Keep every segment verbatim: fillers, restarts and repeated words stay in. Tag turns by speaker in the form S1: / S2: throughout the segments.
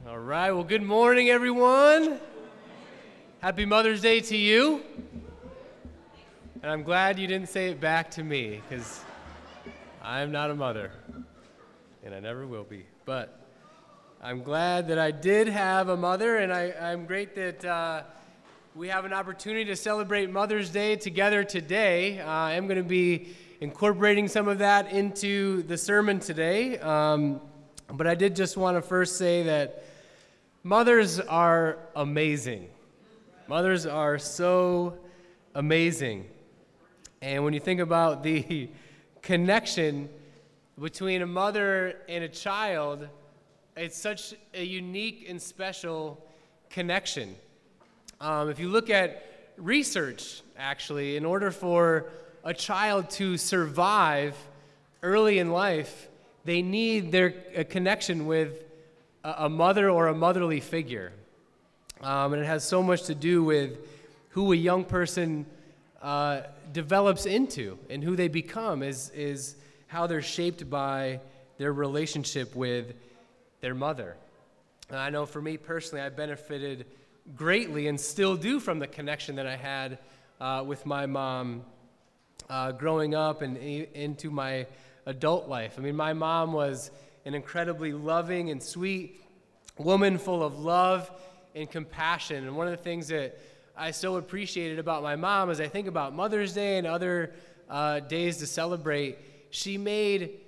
S1: All right, well, good morning, everyone. Happy Mother's Day to you. And I'm glad you didn't say it back to me, because I'm not a mother, and I never will be. But I'm glad that I did have a mother, and I, I'm great that uh, we have an opportunity to celebrate Mother's Day together today. Uh, I am going to be incorporating some of that into the sermon today, um, but I did just want to first say that mothers are amazing. Mothers are so amazing. And when you think about the connection between a mother and a child, it's such a unique and special connection. Um, if you look at research, actually, in order for a child to survive early in life, they need their a connection with a mother or a motherly figure. Um, and it has so much to do with who a young person uh, develops into and who they become is, is how they're shaped by their relationship with their mother. And I know for me personally, I benefited greatly and still do from the connection that I had uh, with my mom uh, growing up and e- into my adult life. I mean, my mom was an incredibly loving and sweet woman full of love and compassion. And one of the things that I so appreciated about my mom, as I think about Mother's Day and other uh, days to celebrate, she made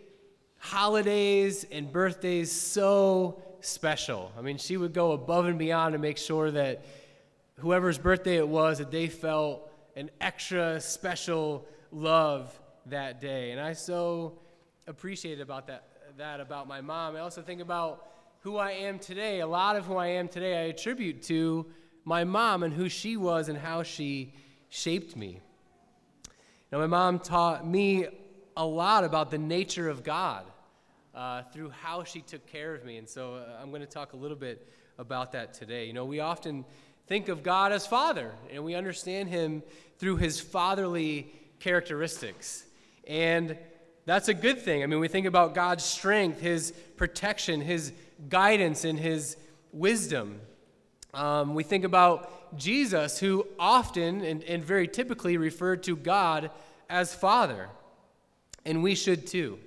S1: holidays and birthdays so special. I mean, she would go above and beyond to make sure that whoever's birthday it was, that they felt an extra special love that day. And I so appreciated about that, that about my mom. I also think about who I am today. A lot of who I am today I attribute to my mom and who she was and how she shaped me. Now, my mom taught me a lot about the nature of God uh, through how she took care of me, and so uh, I'm going to talk a little bit about that today. You know, we often think of God as Father, and we understand Him through His fatherly characteristics, and that's a good thing. I mean, we think about God's strength, His protection, His guidance, and His wisdom. Um, we think about Jesus, who often and, and very typically referred to God as Father, and we should too.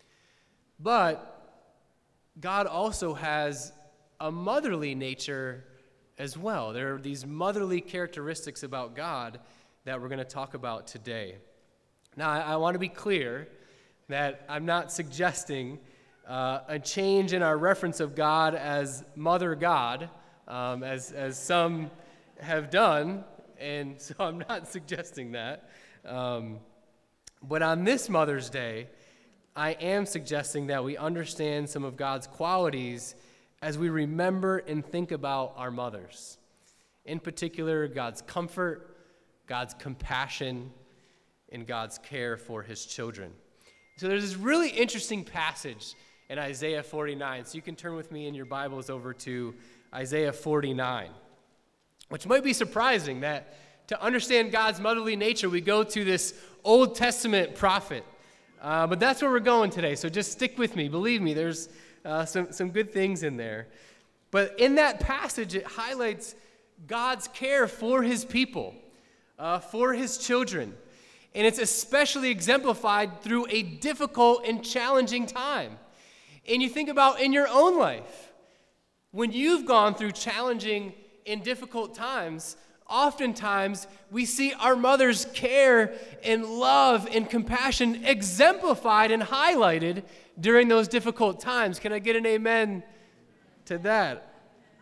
S1: But God also has a motherly nature as well. There are these motherly characteristics about God that we're going to talk about today. Now, I, I want to be clear that I'm not suggesting uh, a change in our reference of God as Mother God, um, as, as some have done, and so I'm not suggesting that. Um, but on this Mother's Day, I am suggesting that we understand some of God's qualities as we remember and think about our mothers. In particular, God's comfort, God's compassion, and God's care for His children. So there's this really interesting passage in Isaiah forty-nine. So you can turn with me in your Bibles over to Isaiah forty-nine, which might be surprising that to understand God's motherly nature, we go to this Old Testament prophet. Uh, but that's where we're going today, so just stick with me. Believe me, there's uh, some, some good things in there. But in that passage, it highlights God's care for His people, uh, for His children. And it's especially exemplified through a difficult and challenging time. And you think about in your own life, when you've gone through challenging and difficult times, oftentimes we see our mother's care and love and compassion exemplified and highlighted during those difficult times. Can I get an amen to that?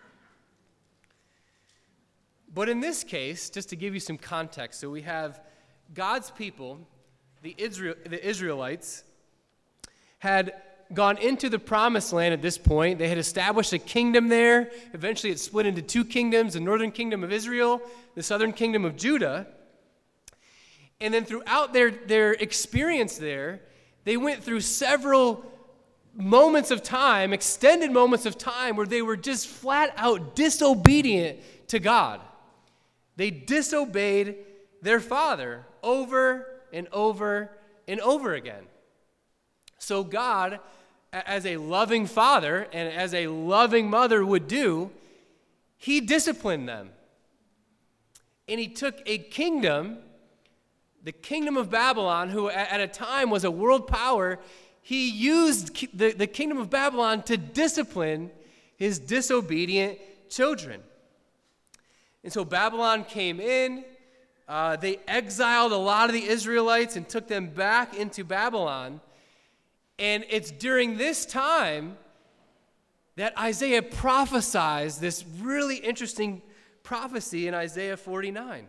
S1: But in this case, just to give you some context, so we have God's people, the Israel, the Israelites, had gone into the promised land at this point. They had established a kingdom there. Eventually it split into two kingdoms, the northern kingdom of Israel, the southern kingdom of Judah. And then throughout their, their experience there, they went through several moments of time, extended moments of time, where they were just flat out disobedient to God. They disobeyed their father over and over and over again. So God as a loving father and as a loving mother would do, he disciplined them. And he took a kingdom, the kingdom of Babylon, who at a time was a world power. He used the, the kingdom of Babylon to discipline his disobedient children. And so Babylon came in. Uh, they exiled a lot of the Israelites and took them back into Babylon. And it's during this time that Isaiah prophesies this really interesting prophecy in Isaiah forty-nine.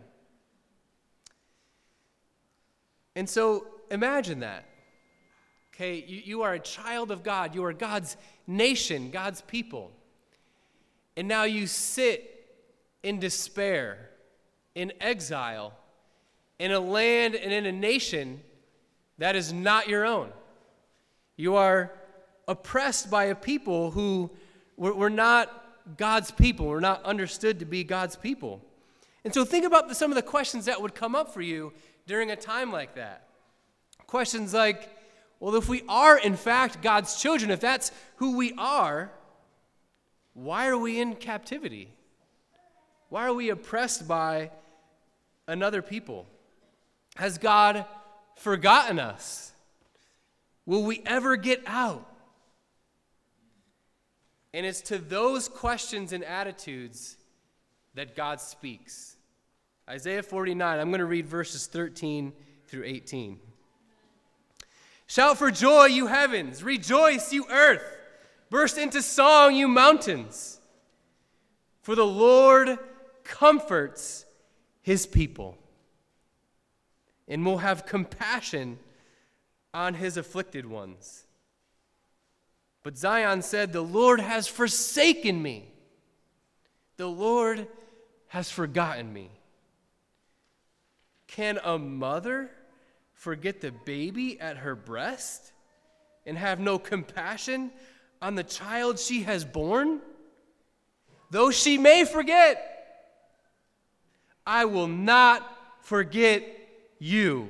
S1: And so imagine that. Okay, you, you are a child of God. You are God's nation, God's people. And now you sit in despair, in exile, in a land and in a nation that is not your own. You are oppressed by a people who were, were not God's people, were not understood to be God's people. And so think about the, some of the questions that would come up for you during a time like that. Questions like, well, if we are in fact God's children, if that's who we are, why are we in captivity? Why are we oppressed by another people? Has God forgotten us? Will we ever get out? And it's to those questions and attitudes that God speaks. Isaiah forty-nine, I'm going to read verses thirteen through eighteen. Shout for joy, you heavens. Rejoice, you earth. Burst into song, you mountains. For the Lord comforts his people and will have compassion on his afflicted ones. But Zion said, the Lord has forsaken me. The Lord has forgotten me. Can a mother forget the baby at her breast and have no compassion on the child she has born? Though she may forget, I will not forget you.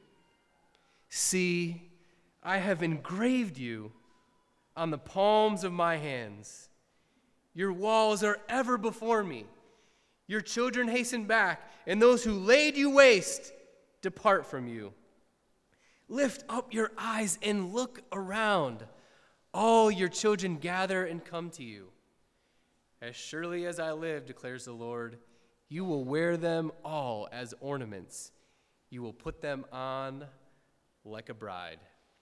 S1: See, I have engraved you on the palms of my hands. Your walls are ever before me. Your children hasten back, and those who laid you waste depart from you. Lift up your eyes and look around. All your children gather and come to you. As surely as I live, declares the Lord, you will wear them all as ornaments. You will put them on like a bride.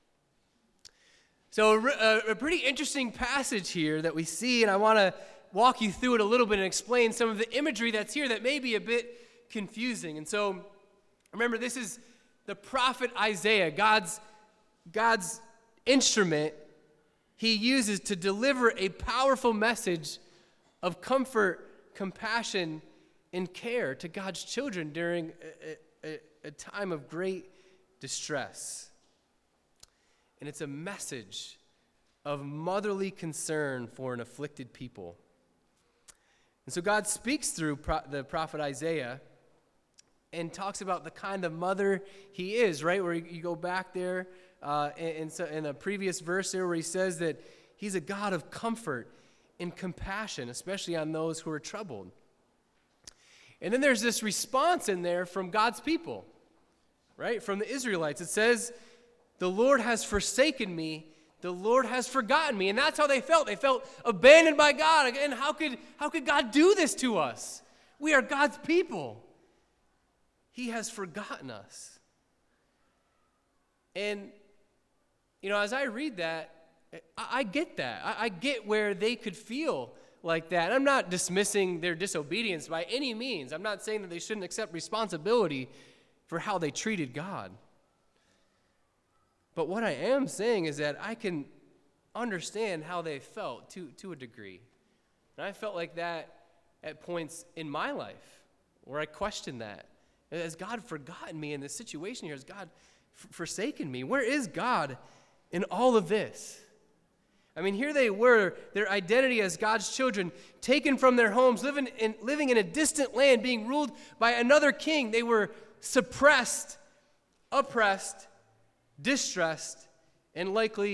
S1: So a, a pretty interesting passage here that we see, and I want to walk you through it a little bit and explain some of the imagery that's here that may be a bit confusing. And so remember, this is the prophet Isaiah, God's, God's instrument he uses to deliver a powerful message of comfort, compassion, and care to God's children during a, a, a time of great distress. And it's a message of motherly concern for an afflicted people. And so God speaks through pro- the prophet Isaiah and talks about the kind of mother he is, right? Where you, you go back there uh, in, in, in a previous verse there where he says that he's a God of comfort and compassion, especially on those who are troubled. And then there's this response in there from God's people, right? From the Israelites. It says, the Lord has forsaken me. The Lord has forgotten me. And that's how they felt. They felt abandoned by God. Again, how could, how could God do this to us? We are God's people. He has forgotten us. And, you know, as I read that, I, I get that. I, I get where they could feel like that. And I'm not dismissing their disobedience by any means. I'm not saying that they shouldn't accept responsibility for how they treated God. But what I am saying is that I can understand how they felt to, to a degree. And I felt like that at points in my life where I questioned that. Has God forgotten me in this situation here? Has God f- forsaken me? Where is God in all of this? I mean, here they were, their identity as God's children, taken from their homes, living in, living in a distant land, being ruled by another king. They were suppressed, oppressed, distressed, and likely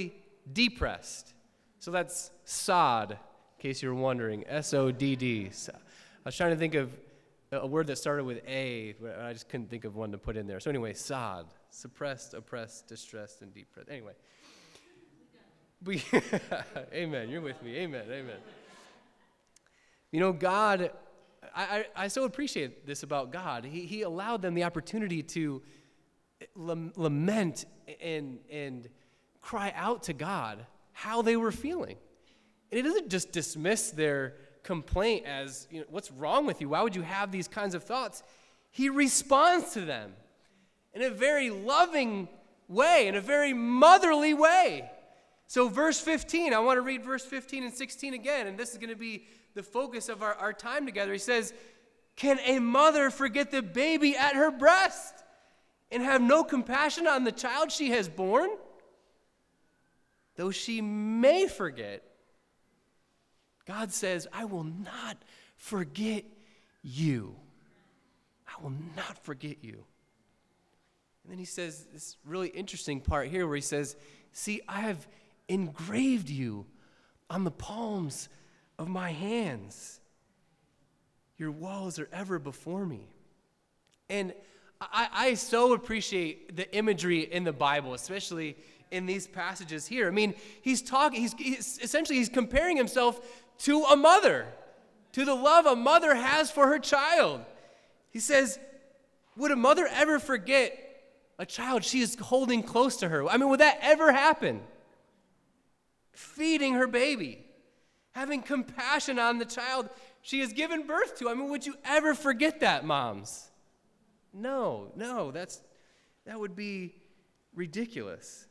S1: depressed. So that's sod, in case you're wondering, S O D D. I was trying to think of a word that started with A, but I just couldn't think of one to put in there. So anyway, sod, suppressed, oppressed, distressed, and depressed. Anyway. We, amen, you're with me, amen, amen. You know, God, I, I, I so appreciate this about God. He, he allowed them the opportunity to lament and, and cry out to God how they were feeling. And he doesn't just dismiss their complaint as, you know, what's wrong with you? Why would you have these kinds of thoughts? He responds to them in a very loving way, in a very motherly way. So verse fifteen, I want to read verse fifteen and sixteen again, and this is going to be the focus of our, our time together. He says, can a mother forget the baby at her breast and have no compassion on the child she has born? Though she may forget, God says, I will not forget you. I will not forget you. And then he says this really interesting part here where he says, see, I have engraved you on the palms of my hands. Your walls are ever before me. And I, I so appreciate the imagery in the Bible, especially in these passages here. I mean, he's talking, he's, he's essentially he's comparing himself to a mother, to the love a mother has for her child. He says, would a mother ever forget a child she is holding close to her? I mean, would that ever happen? Feeding her baby, having compassion on the child she has given birth to. I mean, would you ever forget that, moms? No, no, that's that would be ridiculous.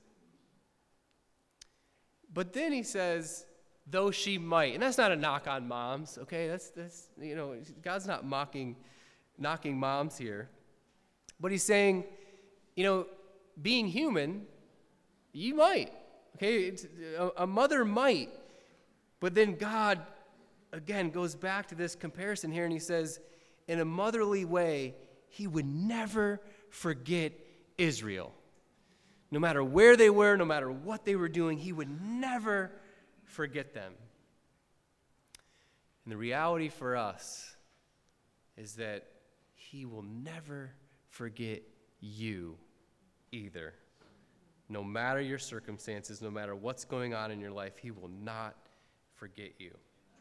S1: But then he says, though she might, and that's not a knock on moms, okay? That's that's you know, God's not mocking, knocking moms here. But he's saying, you know, being human, you might. Okay, it's, a, a mother might, but then God, again, goes back to this comparison here, and he says, in a motherly way, he would never forget Israel. No matter where they were, no matter what they were doing, he would never forget them. And the reality for us is that he will never forget you either. No matter your circumstances, no matter what's going on in your life, he will not forget you.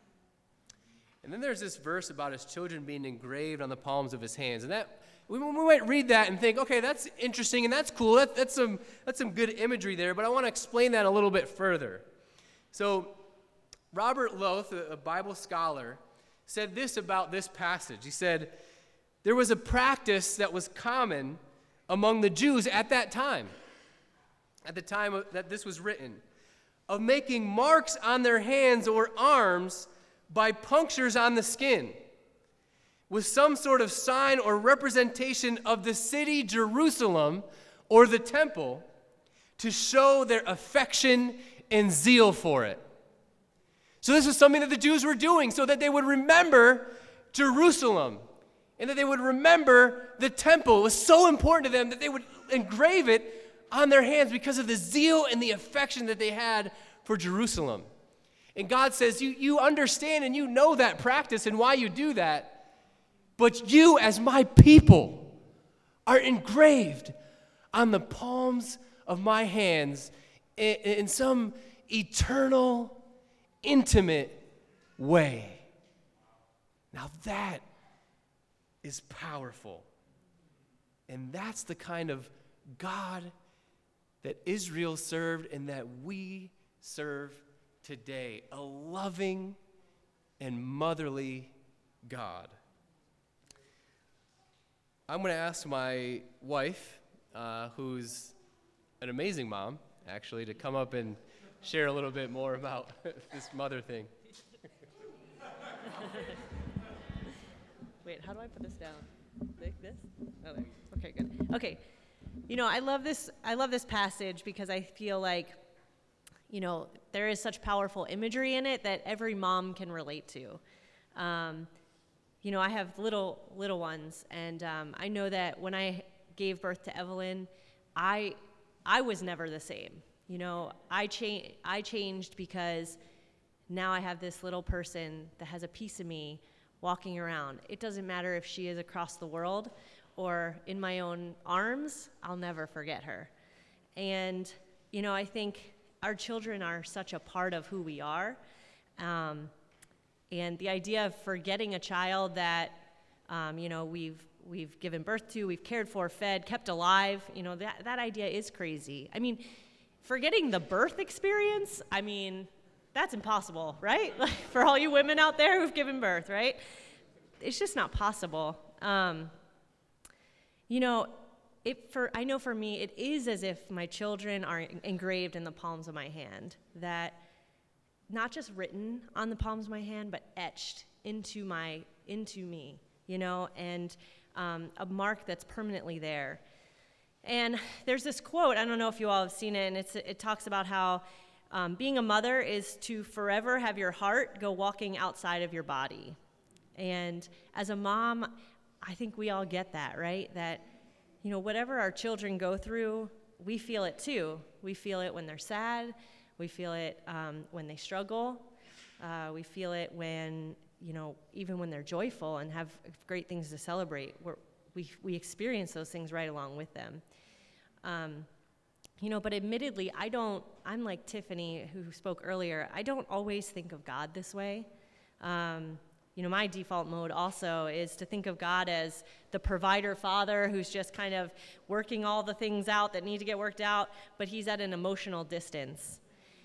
S1: And then there's this verse about his children being engraved on the palms of his hands. And that we, we might read that and think, okay, that's interesting and that's cool. That, that's some that's some good imagery there, but I want to explain that a little bit further. So Robert Loth, a Bible scholar, said this about this passage. He said, there was a practice that was common among the Jews at that time, at the time that this was written, of making marks on their hands or arms by punctures on the skin, with some sort of sign or representation of the city Jerusalem or the temple to show their affection and zeal for it. So this was something that the Jews were doing so that they would remember Jerusalem and that they would remember the temple. It was so important to them that they would engrave it on their hands because of the zeal and the affection that they had for Jerusalem. And God says, you, you understand and you know that practice and why you do that, but you as my people are engraved on the palms of my hands in, in some eternal, intimate way. Now that is powerful. And that's the kind of God that Israel served and that we serve today. A loving and motherly God. I'm going to ask my wife, uh, who's an amazing mom, actually, to come up and share a little bit more about this mother thing.
S2: Wait, how do I put this down? Like this? Oh, there. Okay, good. Okay. You know, I love this I love this passage because I feel like, you know, there is such powerful imagery in it that every mom can relate to. Um, you know, I have little little ones, and um, I know that when I gave birth to Evelyn, I I was never the same. You know, I, cha- I changed because now I have this little person that has a piece of me walking around. It doesn't matter if she is across the world or in my own arms, I'll never forget her. And, you know, I think our children are such a part of who we are. Um, and the idea of forgetting a child that, um, you know, we've we've given birth to, we've cared for, fed, kept alive, you know, that, that idea is crazy. I mean, forgetting the birth experience, I mean, that's impossible, right? Like, for all you women out there who've given birth, right? It's just not possible. Um, you know, it for I know for me, it is as if my children are engraved in the palms of my hand, that not just written on the palms of my hand, but etched into my into me, you know, and um, a mark that's permanently there. And there's this quote, I don't know if you all have seen it, and it's, it talks about how um, being a mother is to forever have your heart go walking outside of your body. And as a mom, I think we all get that, right? That, you know, whatever our children go through, we feel it too. We feel it when they're sad. We feel it um, when they struggle. Uh, we feel it when, you know, even when they're joyful and have great things to celebrate. We're, we we experience those things right along with them. Um, you know, but admittedly, I don't, I'm like Tiffany, who spoke earlier, I don't always think of God this way. Um, you know, my default mode also is to think of God as the provider father who's just kind of working all the things out that need to get worked out, but he's at an emotional distance.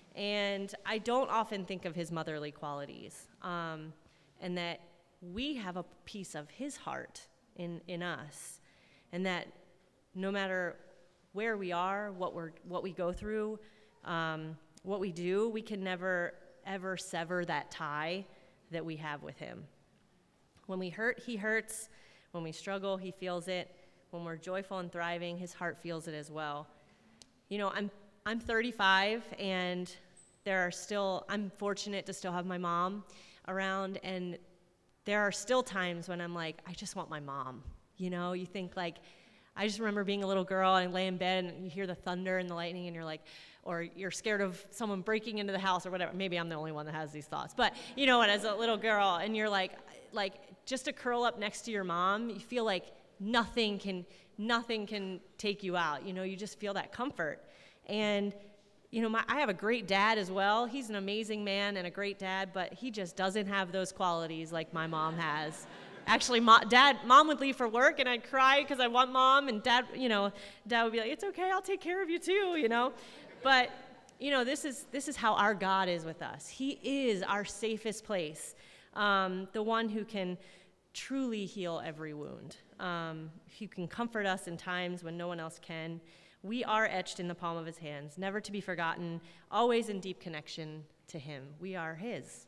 S2: And I don't often think of his motherly qualities, um, and that we have a piece of his heart in, in us, and that no matter where we are, what we're, what we go through, um, what we do, we can never, ever sever that tie that we have with him. When we hurt, he hurts. When we struggle, he feels it. When we're joyful and thriving, his heart feels it as well. You know, I'm I'm thirty-five, and there are still, I'm fortunate to still have my mom around, and there are still times when I'm like, I just want my mom. You know, you think like, I just remember being a little girl and lay in bed and you hear the thunder and the lightning and you're like, or you're scared of someone breaking into the house or whatever. Maybe I'm the only one that has these thoughts. But, you know, and as a little girl, and you're like, like just to curl up next to your mom, you feel like nothing can, nothing can take you out. You know, you just feel that comfort. And, you know, my, I have a great dad as well. He's an amazing man and a great dad, but he just doesn't have those qualities like my mom has. Actually, mo- dad, mom would leave for work, and I'd cry because I want mom, and dad, you know, dad would be like, "It's okay, I'll take care of you too," you know. But, you know, this is this is how our God is with us. He is our safest place, um, the one who can truly heal every wound, um, who can comfort us in times when no one else can. We are etched in the palm of his hands, never to be forgotten, always in deep connection to him. We are his.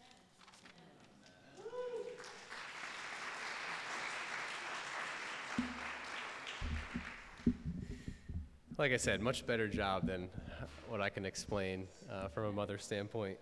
S1: Like I said, much better job than what I can explain uh, from a mother's standpoint.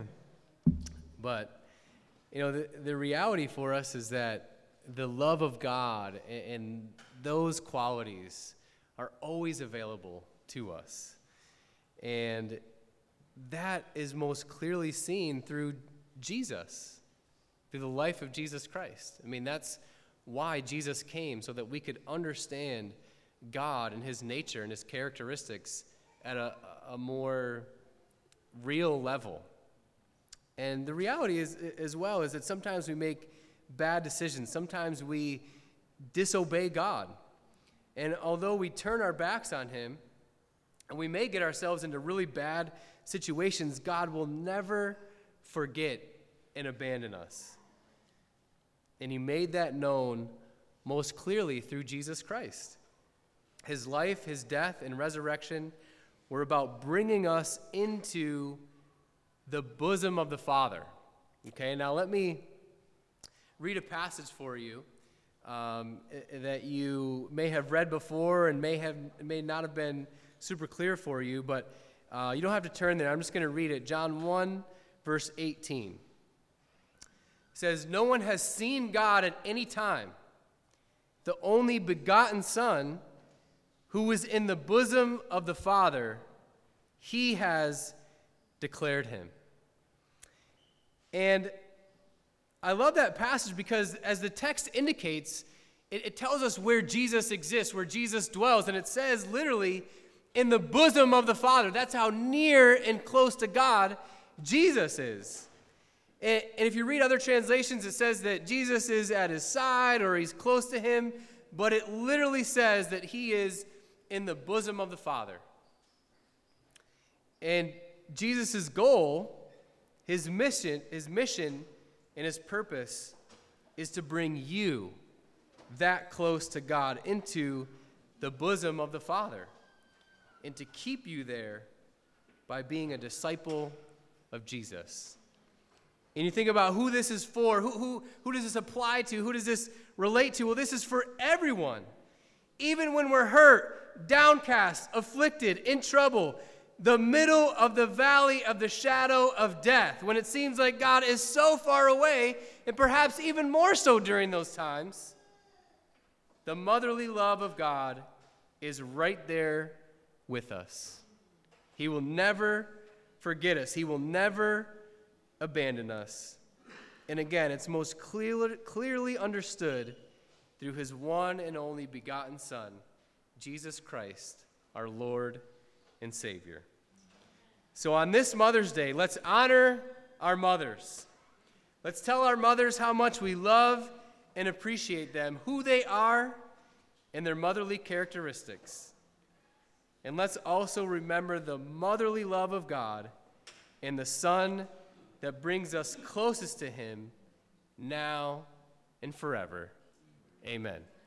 S1: But, you know, the, the reality for us is that the love of God and, and those qualities are always available to us. And that is most clearly seen through Jesus, through the life of Jesus Christ. I mean, that's why Jesus came, so that we could understand God and his nature and his characteristics at a, a more real level. And the reality is, as well, is that sometimes we make bad decisions. Sometimes we disobey God. And although we turn our backs on him, and we may get ourselves into really bad situations, God will never forget and abandon us. And he made that known most clearly through Jesus Christ. His life, his death, and resurrection were about bringing us into the bosom of the Father. Okay, now let me read a passage for you um, that you may have read before and may have may not have been super clear for you, but uh, you don't have to turn there. I'm just going to read it. John one, verse eighteen. It says, "No one has seen God at any time. The only begotten Son, who is in the bosom of the Father, He has declared him. And I love that passage because as the text indicates, it, it tells us where Jesus exists, where Jesus dwells. And it says literally, in the bosom of the Father. That's how near and close to God Jesus is. And, and if you read other translations, it says that Jesus is at his side or he's close to him. But it literally says that he is in the bosom of the Father. And Jesus' goal, his mission, his mission and his purpose is to bring you that close to God into the bosom of the Father and to keep you there by being a disciple of Jesus. And you think about who this is for, who, who, who does this apply to, who does this relate to? Well, this is for everyone. Even when we're hurt, downcast, afflicted, in trouble, the middle of the valley of the shadow of death, when it seems like God is so far away, and perhaps even more so during those times, the motherly love of God is right there with us. He will never forget us. He will never abandon us. And again, it's most clearly, clearly understood through his one and only begotten Son, Jesus Christ, our Lord and Savior. So on this Mother's Day, let's honor our mothers. Let's tell our mothers how much we love and appreciate them, who they are, and their motherly characteristics. And let's also remember the motherly love of God and the Son that brings us closest to him now and forever. Amen.